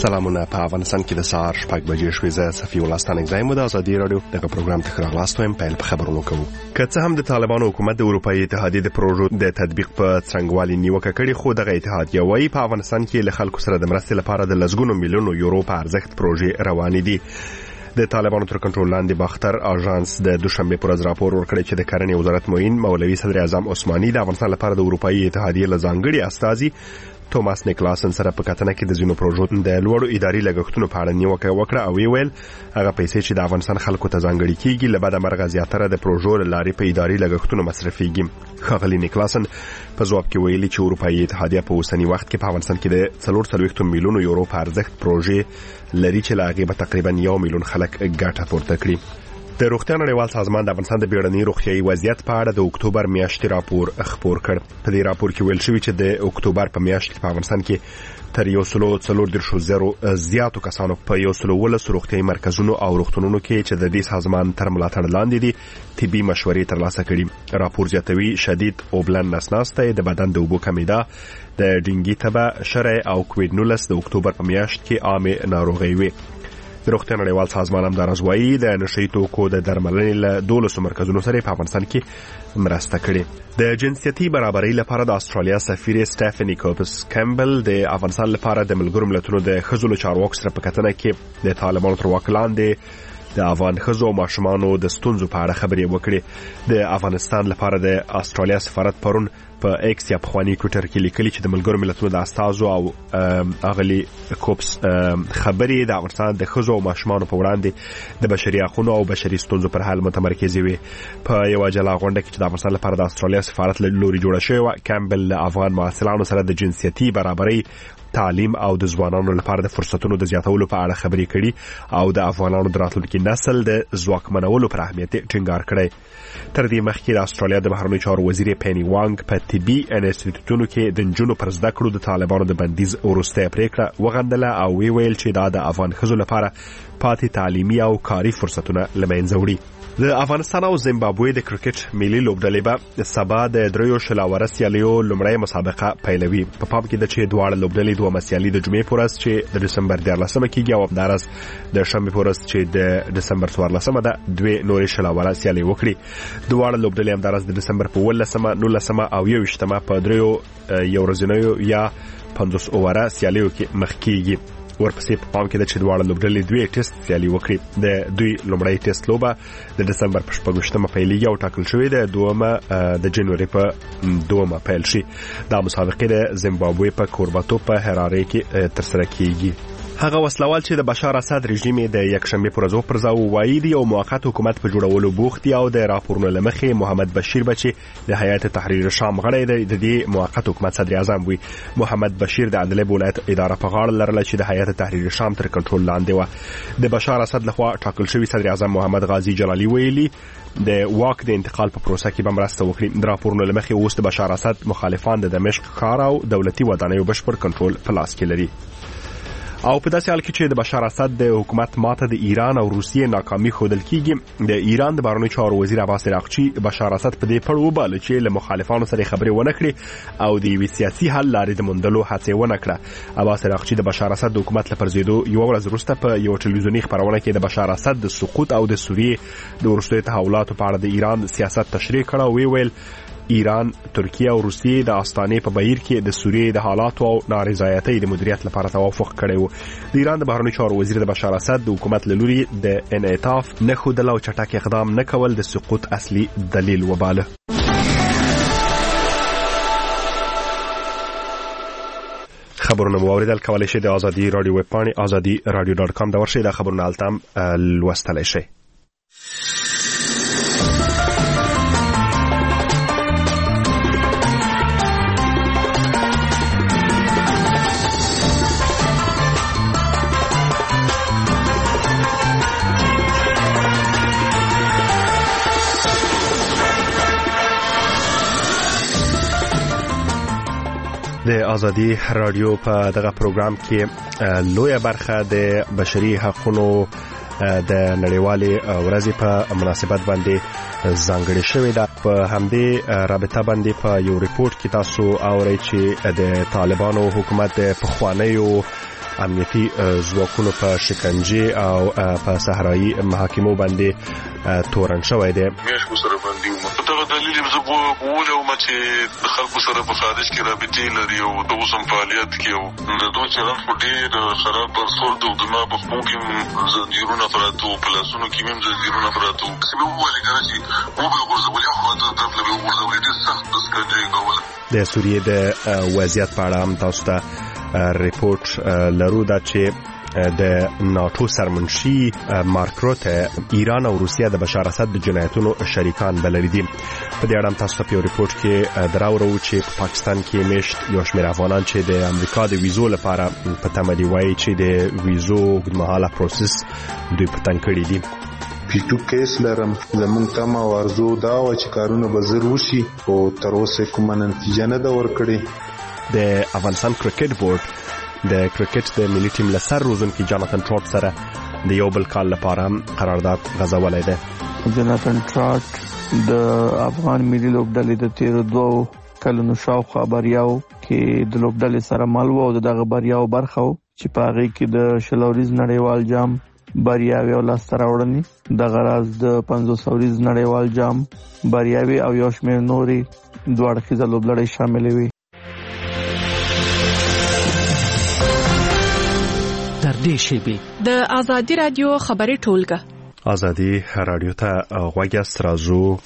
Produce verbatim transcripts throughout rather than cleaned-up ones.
سلامونه. په افغانستان کې د سهار شپږ بجې شوې. زه صفي الله ستانک زایم د ازادي رادیو دغه پروګرام ته راغلاست وایم. پیل په خبرونو کوو. که څه هم د طالبانو حکومت د اروپאי اتحادیې د پروژو د تطبیق په څنګهوالي نیوکه کړې، خو دغه اتحادیه وايي په افغانستان کې له خلکو سره د مرستې لپاره د لسګونو میلیونو یورو په ارزښت پروژې روانې دي. د طالبانو تر کنټرول لاندې باختر اژانس د دوشنبه پر ورځ راپور ورکړی چې د کرنې وزارت معین مولوي صدر اعظم عثماني د افغانستان لپاره د اروپאי اتحادیې له ځانګړي استازي توماس نیکلاسن سره په کتنه کې د زینو پروژو د لوړو اداري لګښتونو په اړه نیوکه وکړه او ویل هغه پیسې چې د افغانستان خلکو ته ځانګړي کیږي له بده مرغه زیاتره د پروژو لارې په اداري لګښتونو مصرفيږي. ښاغلي نیکلاسن په ځواب کې ویلي چې اروپאי اتحادیه په اوسنی وخت کې په افغانستان کې د څلور څلوېښت میلیونو یورو په ارزښت پروژې لري چې لا هغه به تقریبا یو میلیون خلک ګټه پورته کړي. د روغتیا نړیوال سازمان د افغانستان د بیړني روغتیايي وضعیت په اړه د اکتوبر میاشتې راپور خپور کړ. په دې راپور کې ویل شوی چې د اکتوبر په میاشت کې په افغانستان کې تر یو سل او څلور دېرش زره زیاتو کسانو په یو سل ولس روغتیايي مرکزونو او روغتونونو کې چې د دې سازمان تر ملاتړ لاندې دي طبي مشورې ترلاسه کړي. راپور زیاتوي شدید اوبلن نسناسته د بدن د اوبو کمیدا د ډینګي تبه شرع او کووډ نولس د اکتوبر په میاشت کې عامه ناروغي وي. د روغتیا نړیوال سازمان هم دا راځوي د نشئی توکو د درملنې له دولسو مرکزونو سره په افغانستان کې مرسته کړې. د جنسيتي برابرۍ لپاره د استرالیا سفیر سټيفني کوپس کیمبل د افغانستان لپاره د ملګرو ملتونو د خزو چارواکو سره په کتنه کې د طالبانو تر واک لاندې د افغان خزو او ماشومانو د ستونزو په اړه خبرې وکړې. د افغانستان لپاره د استرالیا سفارت پرون په ایکس یا پخوانی ټوئیټر کې لیکلي چې د ملګرو ملتونو د استازو او اغلی کوپس خبرې د افغانستان د خزو او ماشومانو په وړاندې د بشري حقوقو او بشري ستونزو پر حل متمرکز وي. په یو جلا غونډه کې چې د افغانستان لپاره د استرالیا سفارت لوري جوړه شوی، کیمبل افغان محصلانو سره د جنسيتي برابرۍ، تعلیم او د ځوانانو لپاره د فرصتونو د زیاتولو په اړه خبرې کړي او د افغانانو د راتلونکي نسل د ځواکمنولو پر اهمیت ټینګار کړی. تر دې مخکې د استرالیا د بهرنیو چارو وزیر پینی وانګ په طبي انسټیټیوټونو کې د نجونو پر زده کړو د طالبانو د بندیز وروسته پریکړه وغندله او وی ویل چې دا د افغان خزو لپاره پاتې تعلیمي او کاري فرصتونه لمنځه وړي. د افغانستان او زیمبابوې د کرکټ ملي لوبډلې به سبا د دریو شلاوره سیالیو لومړی مسابقه پیلوي. په پام کې د چې دواړه لوبډلې دوه مسیالي د جمعې په ورځ چې د دسمبر دیارلسمه کېږي او همدارس د شنبې په ورځ چې د دسمبر څوارلسمه ده دوه نورې شلاوره سیالي وکړي. دواړه لوبډلې همدارس د دسمبر په ولسمه، نولسمه او یوویشتمه په دریو یو ورځنیو یا پنځوس اووره سیالیو کې مخ کېږي. ورپسې په پام کې د چې دواړه لوبډلې دوه ټیسټ سیالي وکړي. د دوی لومړی ټیسټ لوبه د دسمبر په شپږمه پیلېږي او ټاکل شوې ده دومه د جنوري په دومه پیل شي. دا مسابقه د زیمبابوې په کورباتو په هراره کې ترسره کیږي. هغه وسلوال چې د بشار اسد رژیم د یکشنبه پر ورځ پرځاو وایي دی او موقت حکومت په جوړولو بوخت او د راپورونو لمخې محمد بشیر بچي د هیئت تحریر شام غړی دی. د دې موقت حکومت صدر اعظم وي. محمد بشیر د عدلیه ولایت اداره په غاړه لرله چې د هیئت تحریر شام تر کنټرول لاندې و. د بشار اسد لخوا ټاکل شوی صدر اعظم محمد غازی جلالی ویلي د واک د انتقال په پروسه کې به مرسته وکړي. د راپورونو لمخې اوس د بشار اسد مخالفان د دمشق ښار او دولتي ودانیو بشپړ کنټرول په لاس کې لري. او په داسې حال کې چې د بشار اسد د حکومت ماته د ایران او روسیې ناکامي ښودل کیږي، د ایران د بهرنیو چارو وزیر عباس عراقچي بشار اسد په دې پړ وباله چې له مخالفانو سره خبرې ونه کړي او د یوې سیاسي حل لارې د موندلو هڅه ونه کړه. عباس عراقچي د بشار اسد د حکومت له پرځېدو یو ورځ وروسته په یو ټلویزیوني خبرونه کې د بشار اسد د سقوط او د سوریې د وروستیو تحولاتو په اړه د ایران سیاست تشریح کړه او ویل ایران، ترکیه او روسیې د استانې په بهیر کې د سوریې د حالات او نارضایتۍ د مدیریت لپاره توافق کړی و. د ایران د بهرنیو چارو وزیر د بشار اسد د حکومت له لوري د انعطاف نه ښودل او چټک اقدام نه کول د سقوط اصلي دلیل وباله. خبرونه مو اوریدل کولای شئ د ازادي رادیو ویب پاڼې ازادي رادیو ډاټ کام د ورشي د خبرونه التم لوستلای شئ. د ازادي رادیو په دغه پروګرام کې لویه برخه د بشري حقوقو د نړیوالې ورځې په مناسبت باندې ځانګړې شوې ده. په همدې رابطه باندې په یو ریپورت کې تاسو اورئ چې د طالبانو حکومت په خوانیو امنیتي ځواکونو په شکنجه او په صحرایي محاکمو باندې تورن شوی دی. میاشتو سره باندې وم په دغه دلیل یې زه وویلم چې د خلکو سره په خارج کې رابطې لري او د اوس هم فعالیت کوي او د دوی چلند خو ډېر خراب برخورد و. زما په خپو کې هم زنځیرونه پراته وو، په لاسونو کې هم زنځیرونه پراته وو. چې مې وویلې که نه چې وبې غورځولې او خواته طرف نه مې وغورځولې، ډېر سخت شکنجه یې کوله. د سوریې د وضعیت په اړه هم تاسو ته ریپورټ لرو دا چې د ناتو سرمنشي مارک روته ایران او روسیه د بشار اسد د جنایتونو شریکان بللي دي. په دې اړه هم تاسو په ریپورت کې دراورو چې په پاکستان کې میشت یو شمېر افغانان چې د امریکا د ویزو لپاره په تمه دي وایي چې د ویزو اوږدمهاله پروسس دوی په تنګ کړي دي. پیټو کیس لرم، زمونږ تمه او ارزو دا وه چې کارونه به زر وشي خو تر اوسه کومه نتیجه نه ده ورکړې. د افغانستان کرکټ بورډ د کرکټ د ملي ټیم له سر روزونکي جاناتن ټراټ سره د یو بل کال لپاره قرارداد غځولی دی. جاناتن ټراټ د افغان ملي لوبډلې د تیرو دوو کلونو شاوخوا بریاو کې د لوبډلې سره مل و او دغه بریاو برخه و چې په هغې کې د شلوریز نړیوال جام بریاوي او لاسته راوړنې، دغه راز د پنځوس اوریز نړیوال جام بریاوي او یو شمېر نورې دوه اړخیزه لوبډلې شاملې وي. د ازادي رادیو خبري ټولګه ازادي رادیو ته غوږ یاست. راځو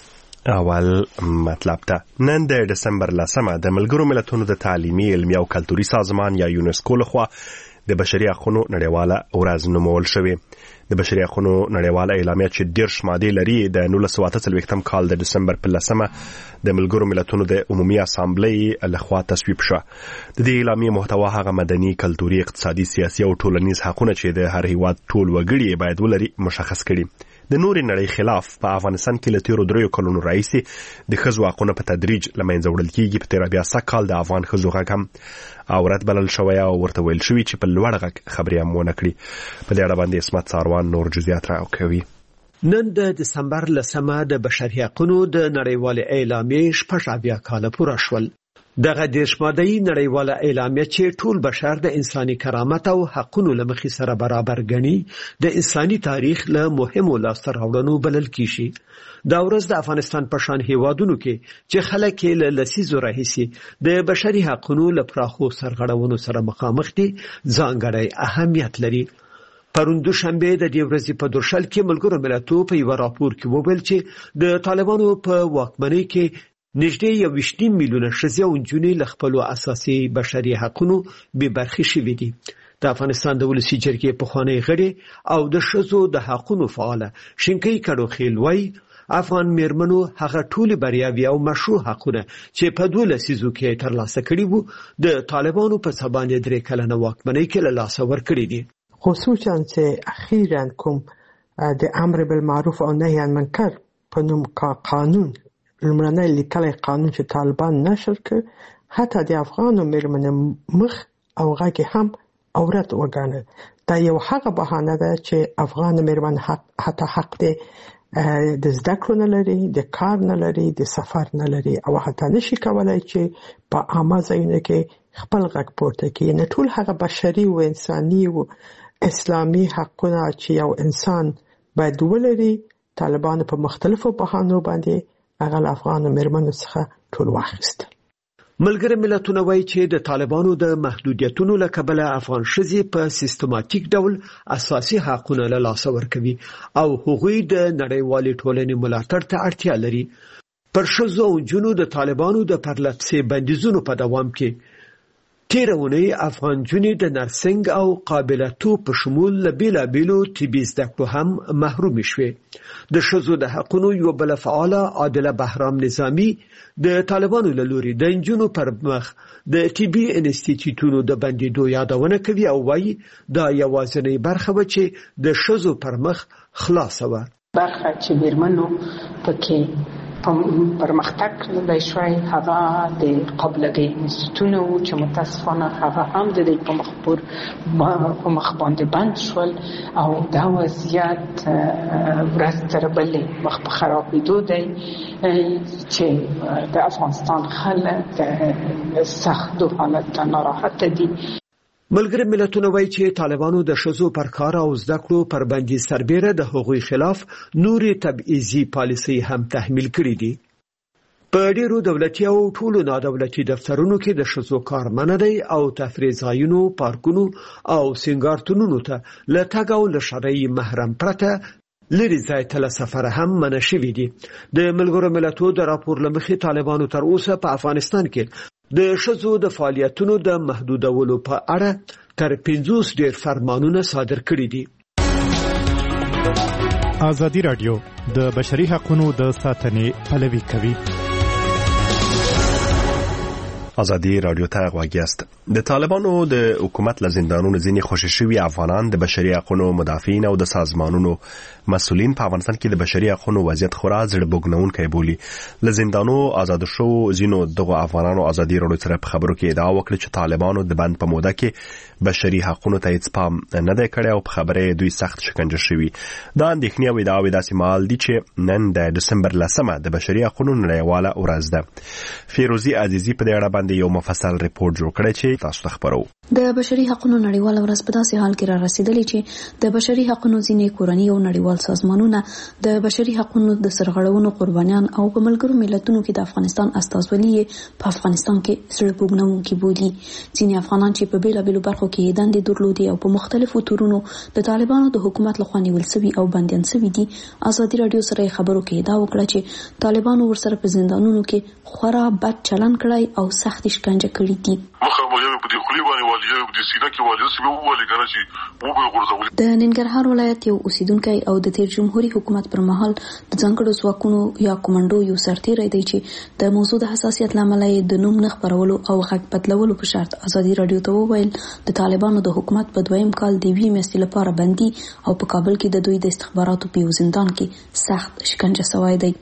اول مطلب ته. نن د دسمبر لسمه د ملګرو ملتونو د تعلیمي، علمي او کلتوري سازمان یا یونسکو لخوا د بشري حقوقو نړیواله ورځ نومول شوې. د بشري حقوقو نړیواله اعلامیه چې دېرش مادې لري د نولس سوه اته څلوېښتم کال د دسمبر په لسمه د ملګرو ملتونو د عمومي اسامبلې لخوا تصویب شوه. د دې اعلامیې محتوا هغه مدني، کلتوري، اقتصادي، سیاسي او ټولنیز حقونه چې د هر هیواد ټول وګړي باید ولري مشخص کړي. د نورې نړۍ خلاف په افغانستان کې له تیرو دریو کلونو راهیسې د ښځو حقونه په تدریج له منځه وړل کېږي. په تېره بیاسه کال د افغان ښځو غږ هم عورت بلل شوی او ورته ویل شوي چې په لوړ غږ خبرې هم ونه کړي. په دې اړه باندې عصمت ساروان نور جزئیات راکوي. نن د دسمبر لسمه د بشري حقوقو د نړیوالې اعلامیې شپږ اویا کاله پوره شول. دغه دېرش ماده‌ای نړیواله اعلامیه چې ټول بشر د انساني کرامت او حقوقو له مخې سره برابر ګڼي، د انساني تاریخ له مهمو لاسته راوړنو بلل کیږي. دا ورځ د افغانستان په شان هیوادونو کې چې خلک یې له لسیزو راهیسې د بشري حقوقو له پراخو سرغړونو سره مخامخ دي ځانګړی اهمیت لري. پرون دوشنبه د دې ورځې په دوشل کې ملګرو ملتونو په یو راپور کې وویل چې د طالبانو په واکمنۍ کې نږدې یو ویشت میلیونه ښځې او نجونې له خپلو اساسي بشري حقوقو بې برخې شوي دي. د افغانستان د ولسي جرګې پخوانی غړي او د ښځو د حقوقو فعاله شینکۍ کډوخیل وایي افغان میرمنو هغه ټولې بریاوې او مشروع حقونه چې په دوه لسیزو کې ترلاسه کړي وو د طالبانو په سبانې درې کلنه واکمنۍ کې له لاسه ورکړي دي. خصوصا چې اخیراً کوم د امر بالمعروف او نهی عن منکر په نوم قانون لمرنه لیکلي قانون چې طالبان نشر کړ، حتی د افغانو میرمنو مخ او غږ هم عورت وګڼل. دا یو هغه بهانه ده چې افغان میرمن حق حتی حق دی د زده کړو نه لري، د کار نه لري، د سفر نه لري او حتی نشي کولای چې په عامه ځایونو کې خپل غږ پورته کړي. نه ټول هغه بشري او انساني او اسلامي حقونه چې یو انسان باید ولري طالبان په مختلفو بهانو باندې هغه افغان میرمنو څخه ټول واخیستل. ملګري ملتونه وایي چې د طالبانو د محدودیتونو له کبله افغان ښځې په سیستماتیک ډول اساسي حقونه له لاسه ورکوي او هغوی د نړیوالې ټولنې ملاتړ ته اړتیا لري. پر ښځو او نجونو د طالبانو د پرلپسې بندیزونو په دوام کې تیره اونۍ افغان نجونې د نرسنګ او قابلیتو په شمول له بېلابېلو طبي زده کړو هم محرومې شوې. د ښځو د حقونو یوه بله فعاله عادله بهرام نظامي د طالبانو له لوري د نجونو پر مخ د طبي انسټیټیوټونو د بندېدو یادونه کوي او وایي دا یوازینۍ برخه وه چې د ښځو پر مخ خلاصه وه. برخه چې میرمنو پکې پرمختګ کړی شوی هغه د قابلګۍ انسټیټیوټونه وو چې متاسفانه هغه هم د دې په مخ پر په مخ باندې بند شول او دا وضعیت ورځ تر بلې مخ په خرابېدو دی چې د افغانستان خلک د سختو حالت ناراحته دي. ملګری ملتونه وایي چې طالبانو د ښځو پر کار او زده کړو پر بندي سربېره د هغوی خلاف نورې تبعیضي پالیسۍ هم تحمیل کړي دي. په ډیرو دولتي او ټولو نادولتي دفترونو کې د ښځو کار منع دی او تفریح ځایونو، پارکونو او سینګارتونونو ته له تګ او له شرعي محرم پرته لرې ځای ته له سفره هم منع شوي دي. د ملګرو ملتونو د راپور له مخې طالبانو تر اوسه په افغانستان کې د ښځو د فعالیتونو د محدودولو په اړه تر پنځوس ډیر فرمانونه صادر کړي دي. ازادي راډیو د بشري حقوقو د ساتنې پلوي کوي. ازادي راډیو ته غواګیاست. د طالبانو د حکومت له زندانونو ځینې خوشي شوي افغانان د بشري حقوقو مدافعین او د سازمانونو مسؤلین په افغانستان کې د بشري حقوقو وضعیت خورا زړه بوږنونکی بولي. له زندانو آزاد شو ځینو دغه افغانانو ازادي راډیو سره په خبرو کې ادعا وکړه چې طالبانو د بند په موده کې بشري حقوقو ته هیڅ پام نه دی کړی او په خبره دوی سخت شکنجه شوي. دا اندېښنې او ادعاوې داسې مهال دي چې نن د دسمبر لسمه د بشري حقوقو نړیواله ورځ ده. فیروزي عزیزي په دې اړه باندې یو مفصل ریپورت جوړ کړی چې تاسو ته خبرو. د بشري حقوقو نړیواله ورځ په داسې حال کې را رسیدلې چې د بشري حقوقو ځینې کورنۍ او نړیوال سازمانونه د بشري حقوقو د سرغړونو قربانیان او په ملګرو ملتونو کې د افغانستان استازولي په افغانستان کې زړه بوږنونکي بولي. ځینې افغانان چې په بیلابېلو برخو کې دندې درلودې او په مختلفو تورونو د طالبانو د حکومت لخوا نیول شوي او بندیان شوي دي، ازادي راډیو سره خبرو کې ادعا وکړه چې طالبانو ورسره په زندانونو کې خورا بد چلن کړی او سخت شکنجه کړي دي. د ننګرهار ولایت یو اوسیدونکی او د تیر جمهوریت حکومت پر مهال د ځانګړو ځواکونو یا کمانډو یو سرتیری دی چې د موضوع د حساسیت لامل د نوم نه خپرولو او غږ بدلولو په شرط ازادي راډیو ته وویل د طالبانو د حکومت په دویم کال د وی میاشتې لپاره بندي او په کابل کې د دوی د استخباراتو په زندان کې سخت شکنجه شوی دی.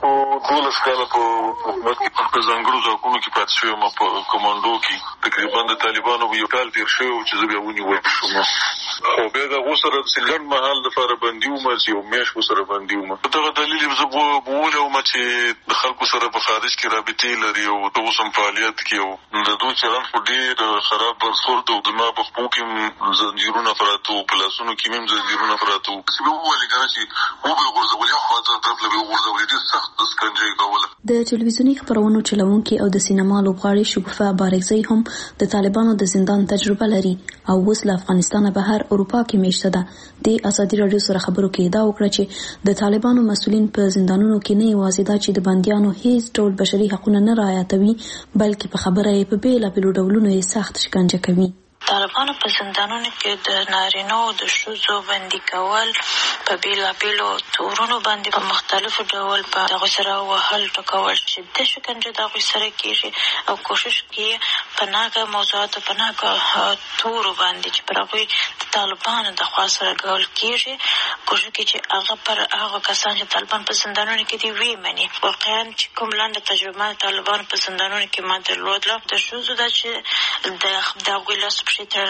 دولس کاله په حکومت کې په ځانګړو ځواکونو کې پاتې شوم، په کمانډو کې تقریبا د طالبانو یو کال تیر شوی چې زه بیا ونیول شوم. خو بیا د غوسره سلګن محل د لپاره بندي وم چې یو میاشت وسره بندي وم. دغه دلیل یې زه بولم چې د خلکو سره په خارج کې رابطې لري او د اوسم فعالیت کې او د دوی چلند خو ډېر خراب برخورد او د ما په خپو کې زنجیرونه پراته په لاسونو کې هم زنجیرونه پراته. چې به وویل کنه چې وبل غورځولي خو ځان طرف له غورځولي ډېر سخت سکنجه کوله. د ټلویزیوني خبرونو چلوونکي او د سینما لوبغاړي شګوفه بارکزی هم د طالبانو د زندان تجربه لري او اوس له افغانستان بهر اروپا کې میشته ده. د ازادي راډیو سره خبرو کې ادعا وکړه چې د طالبانو مسؤلین په زندانونو کې نه یوازې دا چې د بندیانو هیڅ ډول بشري حقوق نه رعایتوي بلکې په خبره یې په بیلابېلو ډولونو یې سخت شکنجه کوي. طالبانو په زندانونو کې د نارینه او د ښځو بندي کول په بیلابېلو تورونو باندې په مختلفو ډول په هغوی سره وهل ټکول شدید شکنجه د هغوی سره کېږي او کوشش کوي په ناګه موضوعاتو په ناګه تورو باندې چې پر هغوی د طالبانو د خوا سره ګول کېږي کوشش کوي چې هغه پر هغه کسان چې طالبان په زندانونو کې دي ویمني. واقعا چې کوم لنډه تجربه طالبانو په زندانونو کې ما درلودله د ښځو ده چې د هغوی لاس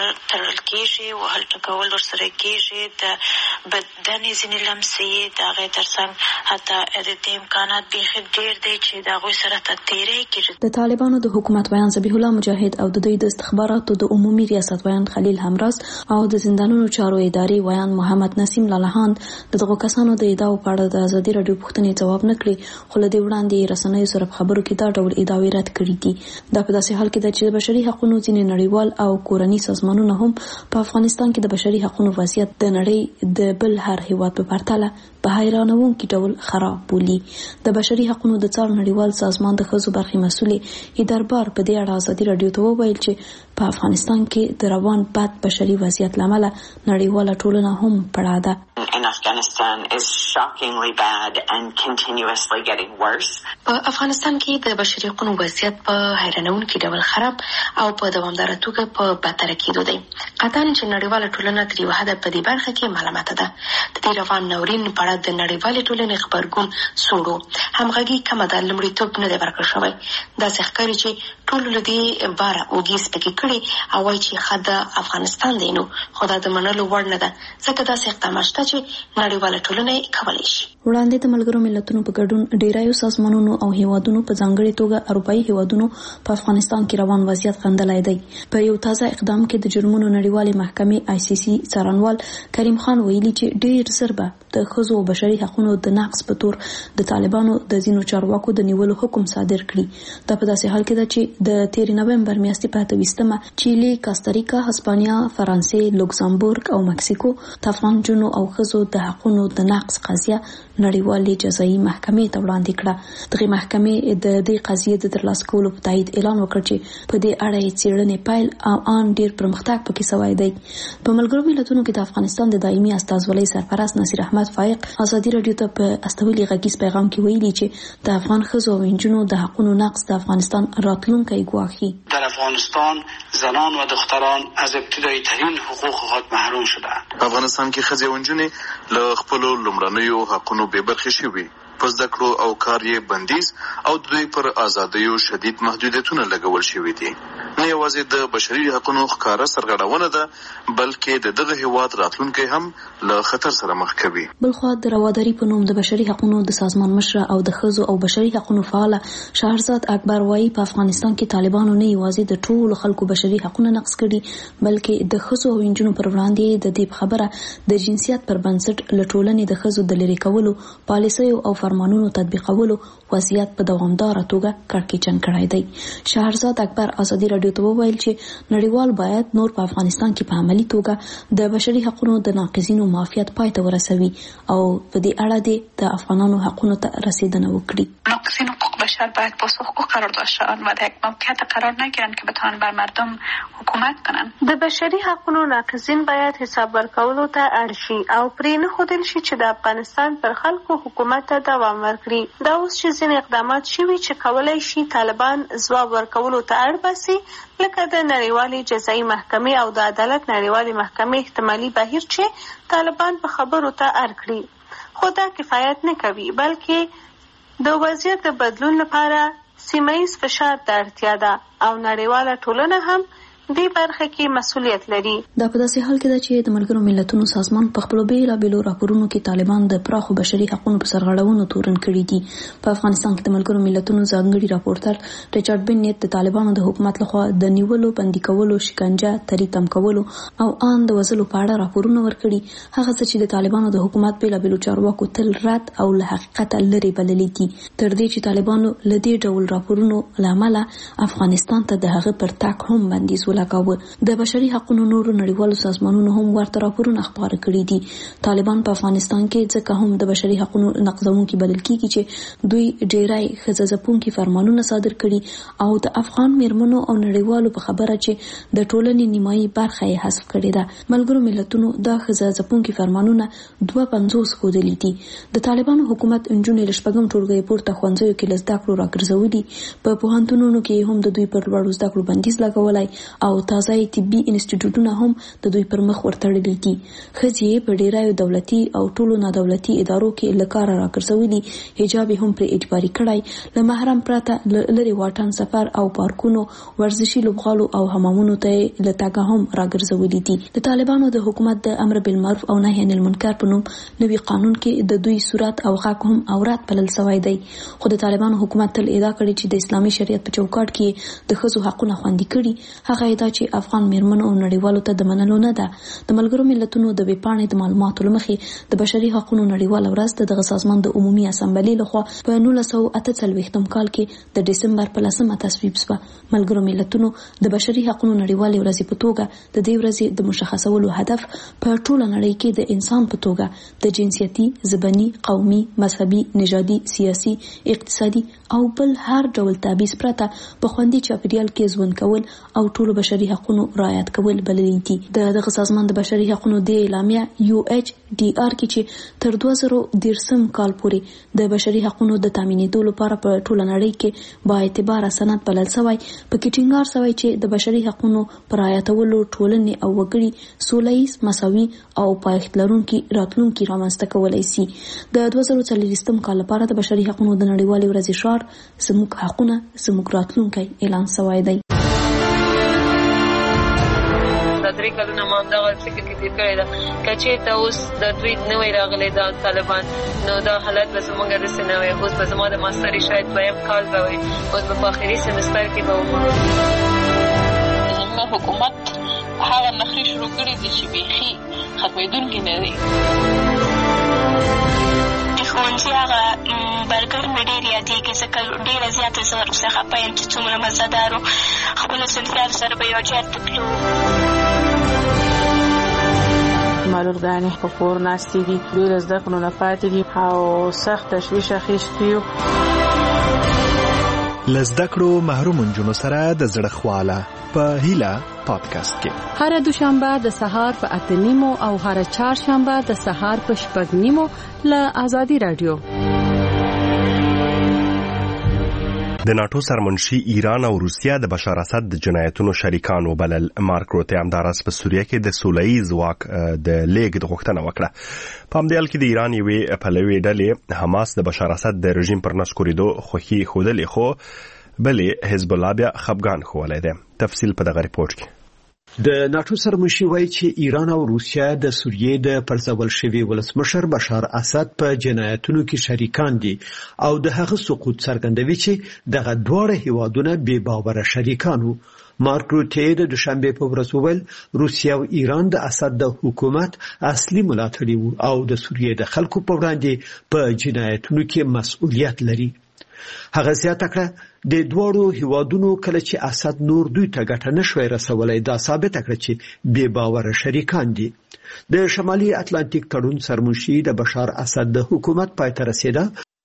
تړل کېږي، وهل ټکول ورسره کېږي، د بدن ځینې لمسې د هغې تر څنګ حتی د دې امکانات بیخي ډېر دی چې د هغوی سره تېری کېږي. د طالبانو د حکومت ویان ذبیح الله مجاهد او د دوی د استخباراتو د عمومي ریاست ویان خلیل همراز او د زندانونو چارو ادارې ویان محمد نسیم لالهاند د دغو کسانو د ادعاو په اړه د ازادي راډیو پوښتنې ځواب نه کړي، خو له دې وړاندې رسنیو سره په خبرو کې دا ډول ادعاوې رد کړي دي. دا په داسې حال کې ده چې د بشري حقوقو ځینې نړیوال او کورني سازمانونه هم په افغانستان کې د بشري حقوقو وضعیت د نړۍ د بل هر هیواد په پرتله په حیرانوونکي ډول خراب بولي. د بشري حقوقو د څار نړیوال سازمان د ښځو برخې مسؤلې ایدربار په دې اړه ازادي راډیو ته وویل چې په افغانستان کې د روان بد بشري وضعیت له امله نړیواله ټولنه هم پړه ده. In Afghanistan is shockingly bad and continuously getting worse. په افغانستان کې د بشري حقوقو وضعیت په حیرانوونکي ډول خراب او په دوامداره توګه په بدتر کېدو دی. قطعاً چې نړیواله ټولنه تر یوه حده په دې برخه کې ملامته ده. د دې روان ناورین په اړه د نړیوالې ټولنې غبرګون سوړ همغږي کمه ده، لومړیتوب نه دی ورکړل شوی. داسې ښکاري چې ټول لدی بار اوګیس پکې کړي او وايي چې خدای افغانستان دی نو خدای د منلو وړ نه ده ځکه داسې اقدامات شته چې نړیواله ټولنه کولی شي. وړاندې د ملګرو ملتونو په ګډون ډیرایو سازمانونو او هیوادونو په ځانګړي توګه اروپایي هیوادونو په افغانستان کې روان وضعیت غندلای دی. په یو تازه اقدام کې د جرمونو نړیوالې محکمې آی سی سی څارنوال کریم خان ویلي چې ډیر زربه د ښځو او بشري حقوقو د نقض په تور د طالبانو د ځینو چارواکو د نیولو حکم صادر کړي. دا په داسې حال کې ده چې د تیر نومبر میاشتې په اتویستمه چیلي، کاستاریکا، هسپانیا، فرانسې، لوکزامبورګ او مکسیکو د افغان جنو او ښځو د حقوقو د نقض قضیه نړیوالې جزایي محکمې ته وړاندې کړه. دغه محکمې د دې قضیې د ترلاسه کولو په تایید اعلان وکړ چې په دې اړه یې څېړنې پیل او ان ډیر پرمختګ پکې شوی دی. په ملګرو ملتونو کې د افغانستان د دایمي استازولۍ سرپرست نصیر احمد فائق ازادي رادیو ته په استولي غږیز پیغام کې ویلي چې د افغان ښځو او نجونو د حقوقو نقض د افغانستان راتلونکی ګواښي. در افغانستان زنان و دختران از ابتدایی ترین حقوق خود محروم شدند. افغانستان کې ښځې او نجونې له خپلو لومړنیو حقونو بې برخې شوي. په زده کړو او کار یې بندیز او د دوی پر ازادیو شدید محدودیتونه لګول شوي دي. نه یوازې د بشري حقوقو ښکاره سرغړونه ده بلکې د دغه هیواد راتلونکی هم له خطر سره مخ کوي. بلخوا د رواداري په نوم د بشري حقوقو د سازمان مشر او د ښځو او بشري حقوقو فعال شهرزاد اکبر وایي په افغانستان کې طالبانو نه یوازې د ټولو خلکو بشري حقوقو نقض کړي بلکې د ښځو او نجونو پر وړاندې د دې خبره د جنسیت پر بنسټ له ټولنې د ښځو د لری کولو پالیسیو او فرمانونو تطبیقولو وضعیت په دوامداره توګه کړکېچن کړی دی. شهرزاد اکبر ازادي رادیو ته وویل چې نړیوال باید نور په افغانستان کې په عملی توګه د بشري حقوقو د ناقضینو معافیت پای ته ورسوي او په دې اړه د افغانانو حقوقو ته رسیدنه وکړي. ناقضین حقوق بشر باید پاسخگو قرار داشته شوند و در یک موقعیت قرار نگیرند که بتوانند بر مردم حکومت کنند. د بشري حقوقو ناقضین باید حساب ورکولو ته اړ شي او پرې نه ښودل شي چې د افغانستان پر خلکو حکومت ته دوام ورکړي. دا اوس چې ځینې اقدامات شوي چې کولی شي طالبان ځواب ورکولو ته اړ باسي لکه د نړیوالې جزایي محکمې او د عدالت نړیوالې محکمې احتمالي بهیر چې طالبان په خبرو ته اړ کړي. خو دا کفایت نه کوي بلکې د وضعیت د بدلون لپاره سیمه‌ایز فشار ته اړتیا ده او نړیواله ټولنه هم دې برخه کې مسؤلیت لري. دا په داسې حال کې ده چې د ملګرو ملتونو سازمان په خپلو بېلابېلو راپورونو کې طالبان د پراخو بشري حقوقو په سرغړونو تورن کړي دي. په افغانستان کې د ملګرو ملتونو ځانګړي راپورټر ریچارډ بنیت د طالبانو د حکومت لخوا د نیولو، بندي کولو، شکنجه، تری تم کولو او ان د وژلو په اړه راپورونه ورکړي. هغه څه چې د طالبانو د حکومت بېلابېلو چارواکو تل رد او له حقیقت لرې بللي دي تر دې چې طالبانو له دې ډول راپورونو له امله افغانستان ته د هغه پر تاک هم بندیز لګاوه. د بشري حقوقو نورو نړیوالو سازمانونو هم ورته راپورونه خپاره کړي دي. طالبان په افغانستان کې ځکه هم د بشري حقوقو نقضونکي بلل کیږي چې دوی ډیرای ښځه ځپونکي فرمانونه صادر کړي او د افغان میرمنو او نړیوالو په خبره چې د ټولنې نیمایي برخه یې حذف کړې ده. ملګرو ملتونو دا ښځه ځپونکي فرمانونه دوه پنځوس ښودلي دي. د طالبانو حکومت نجونې له شپږم ټولګي پورته ښوونځیو کې له زده کړو راګرځولي. په پوهنتونونو کې هم د دوی پر لوړو زده کړو بندیز لګولی او تازه طبي انسټیټیوټونه هم د دوی پر مخ ورتړلي دي. ښځې په ډیرایو دولتي او ټولو نادولتي ادارو کې له کاره راګرځولي. حجاب هم پر اجباري کړی. له محرم پرته لرې واټن سفر او پارکونو، ورزشي لوبغالو او حمامونو ته له تګه هم راګرځولي دي. د طالبانو د حکومت د امر بالمعروف او نهي عن المنکر په نوم نوي قانون کې د دوی صورت او غږ هم اورات بلل شوی دی. خو د طالبانو حکومت تل ادعا کړې چې د اسلامي شریعت په چوکاټ کې د ښځو حقونه خوندي کړي. هغه ادعا چې افغان میرمنو او نړیوالو ته د منلو نه ده. د ملګرو ملتونو د ویبپاڼې د معلوماتو له مخې د بشري حقوقو نړیواله ورځ د دغه سازمان د عمومي اسامبلې لخوا په نولس سوه اته څلوېښتم کال کې د ډسمبر په لسمه تصویب شوه. ملګرو ملتونو د بشري حقوقو نړیوالې ورځې په توګه د دې ورځې د مشخصولو هدف په ټوله نړۍ کې د انسان په توګه د جنسیتي، ژبني، قومي، مذهبي، نژادي، سیاسي، اقتصادي او بل هر ډول تبعیض پرته په خوندي چاپیریال کې ژوند کول او ټولو بشري حقوقو رعایت کول بللي دي. د دغه سازمان د بشري حقوقو د اعلامیه یو ایچ ډي آر کې چې تر دوه زره دېرشم کال پورې د بشري حقوقو د تامینېدو لپاره په ټوله نړۍ کې با اعتباره سند بلل شوی، پکې ټینګار شوی چې د بشري حقوقو پر رعایتولو ټولنې او وګړي سوله ییز، مساوي او پایښت لرونکي راتلونکي رامنځته کولی شي. د دوه زره څلوېښتم کال لپاره د بشري حقوقو د نړیوالې ورځې شعار زموږ حقونه زموږ راتلونکی اعلان شوی دی. درې کلونه ما همدغه فکر کې تېر کړی ده، که چېرته اوس د دوی نه وی راغلی دا طالبان، نو دا حالت به زموږ داسې نه وی. اوس به زما د ماستري شاید دویم کال به وي، اوس به په آخري سمستر کې به وم. زموږ حکومت هغه نخرې شروع کړي دي چې بیخي ختمېدونکي نه دي. د ښوونځي هغه برګر مې ډېر یادېږي، ځکه ډېره زیاته زه ورپسې خفه یم چې څومره مزهدار و. خپلو صنفیانو سره به یو ځای ته تلو. زما لورګانې په کور ناستې دي، دوی له زده کړو نه پاتې دي او سخت تشویش اخیستی یو. له زده کړو محروم نجونو سره د زړه خواله په هیله پادکاسټ کې هر دوشنبه د سهار په اته نیمو او هر چهارشنبه د سهار په شپږ نیمو له آزادي رادیو. د ناتو سرمنشي ایران او روسیا د بشار اسد د جنایتونو شریکانو بلل. مارک روته همدارس په سوریه کې د سوله‌ای ځواک د لیګ د غوښتنه وکړه. په همدې حال کې د ایران یوې پلوي ډلې حماس د بشار اسد د رژیم پر نسکوریدو خوښي ښودلې، خو بلې حزب الله بیا خفګان ښوولی دی. تفصیل په دغه ریپورت کې. د ناتو سرمنشي وایي چې ایران او روسیا د سوریې د پرځول شوي ولسمشر بشار اسد په جنایتونو کې شریکان دي او د هغه سقوط څرګندوي چې دغه دواړه هیوادونه بې باوره شریکان وو. مارک روته د دوشنبه په ورځ وویل روسیا او ایران د اسد د حکومت اصلي ملاتړي وو او د سوریې د خلکو په وړاندې په جنایتونو کې مسؤلیت لري. هغه زیاته کړه د دوړو هیوادونو کله چې اسد نور دوی ته ګټه نشوي رسولای دا ثابت کړ چې بې باوره شریکان دي. د شمالي اتلانتیک تړون سرمنشي د بشار اسد د حکومت پای ته رسیده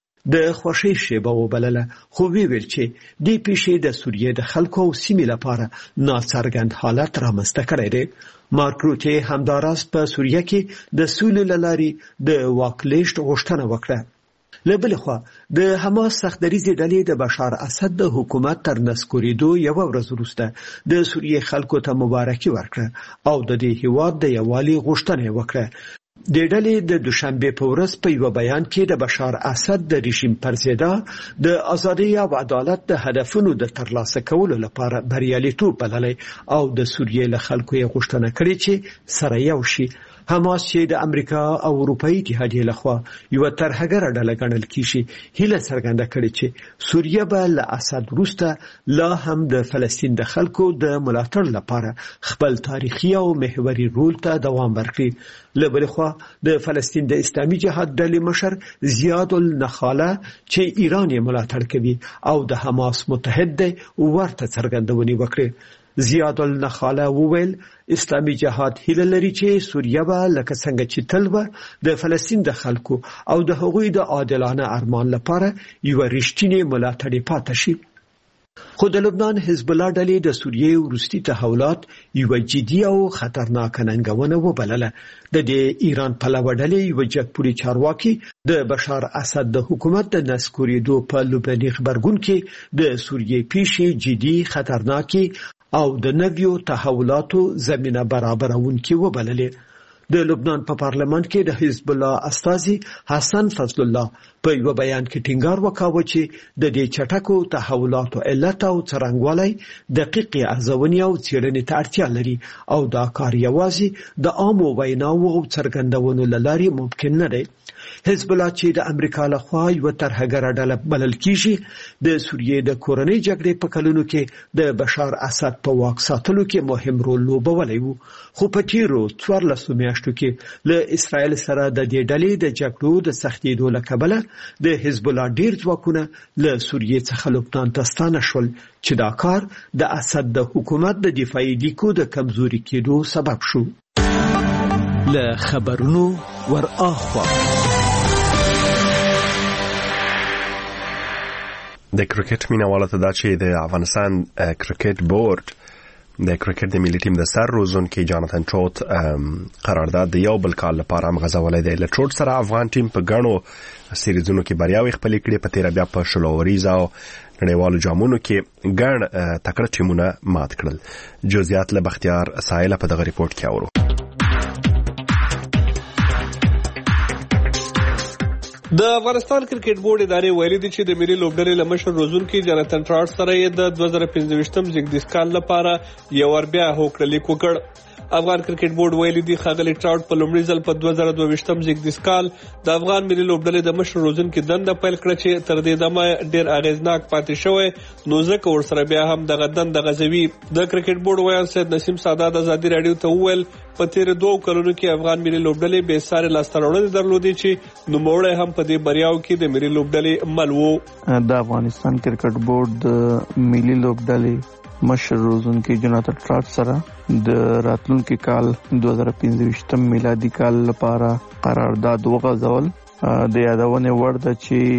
د خوشي شیبه وبلله، خو وی ویل چې د پیښې د سوریې د خلکو او سیمې لپاره ناڅرګند حالت رامنځته کړی دی. مارک روته همداراز په سوریه کې د سولې لارې د واکلیشت غوښتنه وکړه. لبل خو د حماس سختدریزې ډلې د بشار اسد د حکومت تر نسکوریدو یو ورځ وروسته د سوریې خلکو ته مبارکي ورکړه او د دې هیواد د یووالي غوښتنه وکړه. د ډلې د دوشنبه په ورځ په یو بیان کې د بشار اسد د رژیم پر ضد د ازادي او عدالت د هدفونو د ترلاسه کولو لپاره بریالیتوب بللی او د سوریې له خلکو یې غوښتنه کړې چې سره یو شي. حماس چې د امریکا او اروپאי اتحادیې لخوا یو ترهګره ډله ګڼل کیږي هیله څرګنده کړې چې سوریه به له اسد وروسته لا هم د فلسطین د خلکو د ملاتړ لپاره خپل تاریخي او محوري رول ته دوام ورکړي. لبل خو د فلسطین د اسلامي جهاد ډلې مشر زیاد النخاله چې ایران یې ملاتړ کوي او د حماس متحد دی ورته څرګندونې وکړي. زیاد النخاله وویل اسلامي جهاد هیله لري چې سوریه به لکه څنګه چې تل به د فلسطین د خلکو او د هغوی د عادلانه ارمان لپاره یو رښتینی ملاتړی پاتې شي. خو د لبنان حزب الله ډلې د سوریې وروستي تحولات یو جدي او خطرناک ننګونه وبلله. د دې ایران پلوه ډلې یو جګپوري چارواکي د بشار اسد د حکومت د نسکوریدو په لبناني خبرګون کې د سوریې پیښې جدي خطرناکي او د نویو تحولاتو زمينه برابرونکي وبللې. د لبنان په پارلمان کې د حزب الله استازي حسن فضل الله په یو بیان کې ټینګار وکاوه چې د دې چټکو تحولاتو علت او څرنګوالی دقیق ارزونې او څېړنې ته اړتیا لري او دا کار یوازې د عامو ویناوو او څرګندونو له لارې ممکن نه دی. حزب الله چې د امریکا لخوا یو ترهګره ډله بلل کیږي د سوریې د کورنۍ جګړې په کلونو کې د بشار اسد په واک ساتلو کې مهم رول لوبولی وو، خو په تیرو څوارلسو میاشتو کې له اسرائیل سره د دې ډلې د جګړو د سختېدو له کبله د حزب الله ډیر ځواکونه له سوریې څخه لبنان ته ستانه شول چې دا کار د اسد د حکومت د دفاعي لیکو د کمزوري کېدو سبب شو. له خبرونو ور اخوا د کرکټ مینوالو ته دا چې د افغانستان کرکټ بورډ د کرکټ د ملي ټیم د سر روزونکي جاناتن ټروټ قرارداد د یو بل کال لپاره هم غځولې دی. له ټروټ سره افغان ټیم په ګڼو سیریزونو کې بریاوې خپلې کړې، په تیر بیا په شلوریز او نړیوالو جامونو کې ګڼ تکړه ټیمونه مات کړل. جزئیات له بختیار سایل په دغه ریپورت کې اورو. د افغانستان کرکټ بورډ ادارې ویلي دي چې د ملي لوبډلې له مشر روزونکي جاناتن ټراټ سره یې د دوه زره پنځه ویشتم زیږدیز کال لپاره یو ور بیا هوکړه لیک وکړ. افغان کرکټ بورډ ویلي دی ښاغلي ټراټ په لومړي ځل په دوه زره دوه ویشتم زیږدیز کال د افغان ملي لوبډلې د مشر روزونکي دنده پیل کړه چې تر دې دمه ډیر اغیزناک پاتې شوی، نو ځکه ورسره بیا هم دغه دنده غځوي. د کرکټ بورډ ویان سید نسیم سادات ازادي رادیو ته وویل په تیر دوه کلونو کې افغان ملي لوبډلې بې ساري لاسته راوړنې درلودې چې نوموړی هم په دې بریاو کې د ملي لوبډلې مل و. د افغانستان کرکټ بورډ د ملي لوبډلې مشر روزونکي جاناتن ټراټ سره د راتلونکي کال دوه زره پنځه ویشتم میلادي کال لپاره قرارداد وغځول. د یادونې وړ ده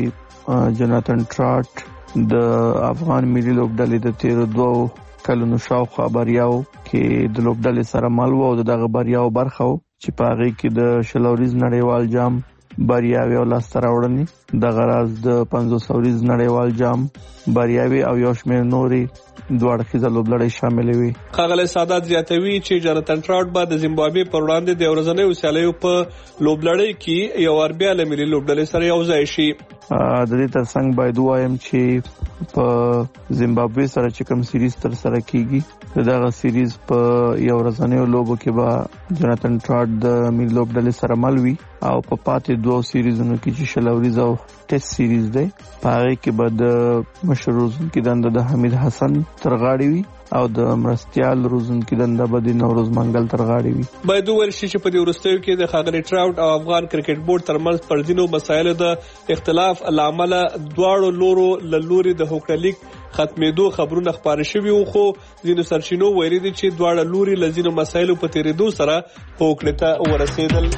چې جاناتن ټراټ د افغان ملي لوبډلې د تیر دوه کلونو شاوخوا بریاو کې د لوبډلې سره مل و او دغه بریاو برخه و چې په هغه کې د شلوریز نړیوال جام بریاوي او لاسته راوړنې، د غراز د پنځوس اوریز نړیوال جام بریاوي او یو شمېر نوري دوه اړخیزه لوبډلې شاملې وي. ښاغلی سادات زیاتوي چې جاناتن ټراټ به د زیمبابوې پر وړاندې د ورځنیو سیالیو په لوبډلې کې یو ور بیا له ملي لوبډلې سره یو ځای شي. د دې ترڅنګ باید وایم چې په زیمبابوې سره چې کوم سیریز تر سره کیږي دغه سیریز په یو ورځنیو لوبو کې به جاناتن ټراټ د ملي لوبډلې سره مل وي او په پاتې دوه سیریزونو کې چې شلوریز او ټیسټ سیریز دی په هغه کې به د مشر روزونکي دنده د حمید حسن تر غاړې وي او د مرستیال روزونکي دنده به د نوروز منګل تر غاړې وي. باید وویل شي چې په دې وروستیو کې د ښاغلي ټراټ او افغان کرکټ بورډ ترمنځ پر ځینو مسایلو د اختلاف له امله دواړو لورو له لوري د هوکړه لیک ختمېدو خبرونه خپاره شوي وو، خو ځینو سرچینو ویلي دي چې دواړه لوري له ځینو مسایلو په تېرېدو سره هوکړې ته ورسېدل.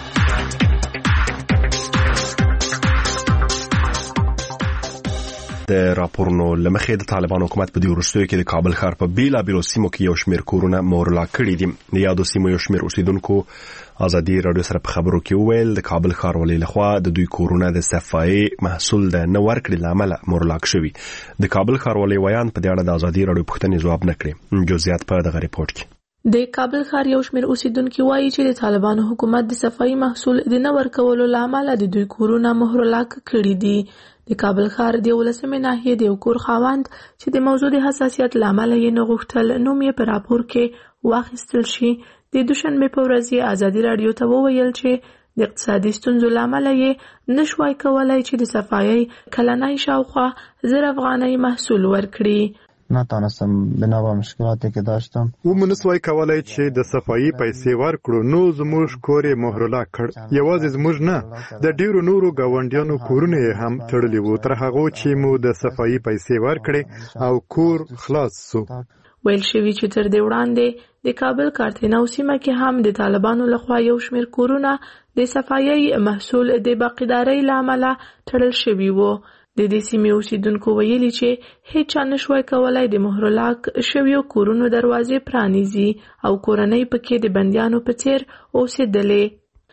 د راپورونو لمخې د طالبان حکومت په دې وروستیو کې د کابل ښار په بیلابیلو سیمو کې یو شمېر کورونه مورلا کړي دي. د یادو سیمو یو شمېر اوسیدونکو ازادي رادیو سره په خبرو کې وویل د کابل ښاروالۍ لخوا د دوی کورونه د صفایي محصول د نه ورکړې له امله مورلا شوي. د کابل ښاروالۍ ویان په دې اړه د ازادي رادیو پوښتنې ځواب نه کړې. جزئیات په دغه ریپورت کې. د کابل ښار یو شمېر اوسیدونکو وایي چې د طالبانو حکومت د صفایي محصول د نه ورکولو له امله د دوی کورونه مهرلا کړي دي. د کابل ښار د ولسمې ناحیې د یو کور خاوند چې د موضوع د حساسیت له امله یې نه غوښتل نوم یې په راپور کې واخیستل شي، د دوشنبې په ورځ یې ازادي رادیو ته وویل چې د اقتصادي ستونزو له امله یې نشوای کولی چې د صفایي کلنۍ شاوخوا زر افغانۍ محصول ورکړي. نتونستم بنا به مشکلاتی که داشتم و منسوای کولای چې د صفایي پیسې ورکړو، نو زموږ کور یې مهرلا کړ. یوازې زموږ نه، د ډیرو نورو ګاونډیانو کورونه یې هم تړلي وو تر هغو چې مو د صفایي پیسې ورکړې او کور خلاص سو. ویل شوي چې تر دې وړاندې د کابل کارتینو سیمه کې هم د طالبانو لخوا یو شمېر کورونه د صفایي محصول د باقیدارۍ له امله تړل شوي وو. د دې سیمې اوسیدونکو ویلي چې هیچا نشوای کولای د مهرلاک شویو کورونو دروازې پرانیزي او کورنۍ پکې د بندیانو په څیر اوسېدلې.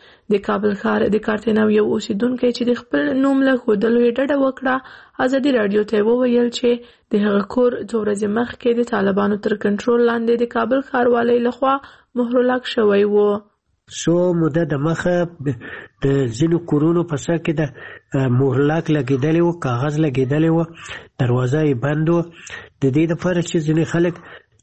د کابل ښار د کارتینو یو اوسیدونکی چې د خپل نوم له ښودلو یې ډډه وکړه ازادي رادیو ته وویل چې د هغه کور څو ورځې مخکې د طالبانو تر کنټرول لاندې د کابل ښاروالۍ لخوا مهرلاک شوی و. سو موده د مخه د ځینو کورونو په سر کې د مهرلاک لګېدلی و، کاغذ لګېدلی و، دروازه یې بند و، د دې لپاره چې ځینې خلک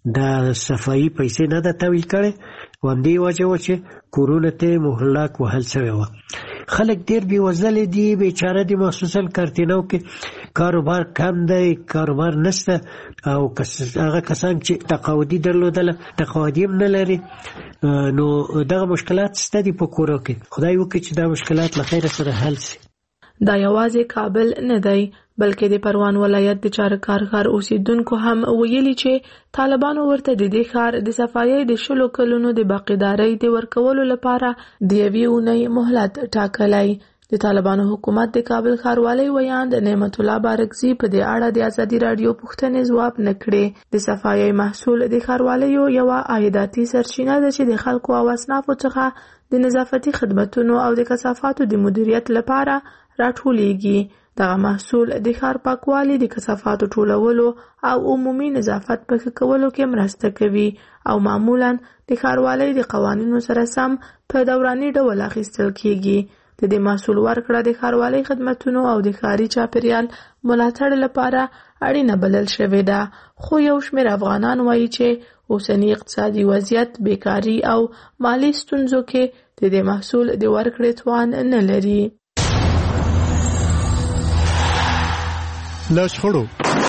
د صفایي پیسې نه ده تحویل کړې و همدې وجه وه چې کورونو ته مهرلاک وهل شوی و. خلک ډېر بېوزلې دي، بیچاره دي، مخصوصا کارتینو کې کاروبار کم دی، کاروبار نشته او هغه کسان چې تقاعدي درلودله تقاعدي هم نه لري، نو دغه مشکلات شته دي په کورو کې. خدای وکړي چې دا مشکلات له خیره سره حل شي. دا یوازې کابل نه دی بلکې د پروان ولایت د چارکار ښار اوسیدونکو هم ویلي چې طالبانو ورته د دې ښار د صفایي د شلو کلونو د باقیدارۍ د ورکولو لپاره د یوې اونۍ مهلت ټاکلی. د طالبانو حکومت د کابل ښاروالۍ ویاند نعمت الله بارکزي په دې اړه د ازادي رادیو پوښتنې ځواب نه کړې. د صفایي محصول د ښاروالۍ یو عایداتي سرچینه ده چې د خلکو او اصنافو څخه د نظافتي خدماتو او د کثافاتو د مدیریت لپاره راټولېږي. دغه محصول د ښار پاکوالي، د کثافاتو ټولولو او عمومي نظافت په ښه کولو کې مرسته کوي او معمولاً د ښاروالۍ د قوانینو سره سم په دوراني ډول اخیستل کیږي. د دې محصول ورکړه د ښاروالۍ خدماتو او د ښاري چاپیریال ملاتړ لپاره اړینه بلل شوې ده. خو یو شمېر افغانان وایي چې اوسنی اقتصادي وضعیت، بیکاري او مالی ستونزو کې د دې محصول د ورکړې توان نه لري. لا شخړو